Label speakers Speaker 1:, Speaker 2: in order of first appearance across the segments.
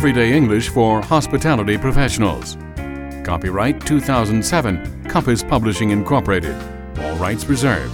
Speaker 1: everyday English for hospitality professionals. Copyright 2007, Compass Publishing Incorporated. All rights reserved.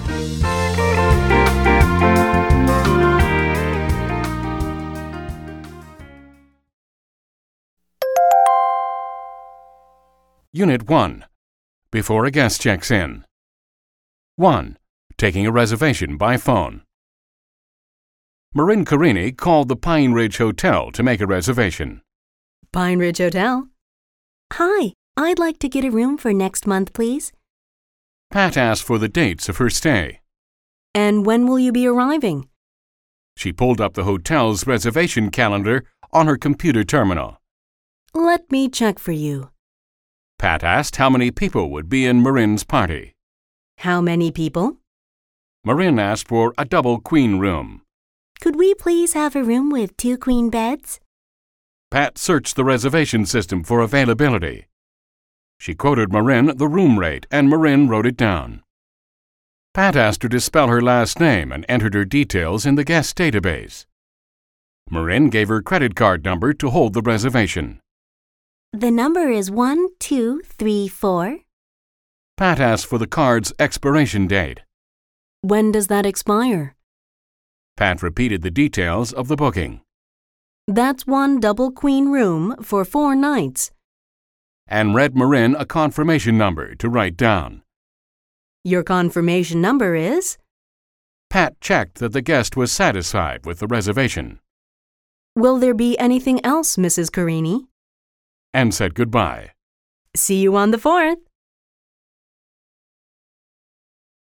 Speaker 1: Unit 1. Before a guest checks in. 1. Taking a reservation by phone. Marin Carini called the Pine Ridge Hotel to make a reservation.
Speaker 2: Pine Ridge Hotel.
Speaker 3: Hi, I'd like to get a room for next month, please.
Speaker 1: Pat asked for the dates of her stay.
Speaker 2: And when will you be arriving?
Speaker 1: She pulled up the hotel's reservation calendar on her computer terminal.
Speaker 2: Let me check for you.
Speaker 1: Pat asked how many people would be in Marin's party.
Speaker 2: How many people?
Speaker 1: Marin asked for a double queen room.
Speaker 3: Could we please have a room with 2 queen beds?
Speaker 1: Pat searched the reservation system for availability. She quoted Marin the room rate, and Marin wrote it down. Pat asked her to spell her last name and entered her details in the guest database. Marin gave her credit card number to hold the reservation.
Speaker 3: The number is 1234.
Speaker 1: Pat asked for the card's expiration date.
Speaker 2: When does that expire?
Speaker 1: Pat repeated the details of the booking.
Speaker 2: That's 1 double queen room for 4 nights.
Speaker 1: And read Marin a confirmation number to write down.
Speaker 2: Your confirmation number is?
Speaker 1: Pat checked that the guest was satisfied with the reservation.
Speaker 2: Will there be anything else, Mrs. Carini?
Speaker 1: And said goodbye.
Speaker 2: See you on the 4th.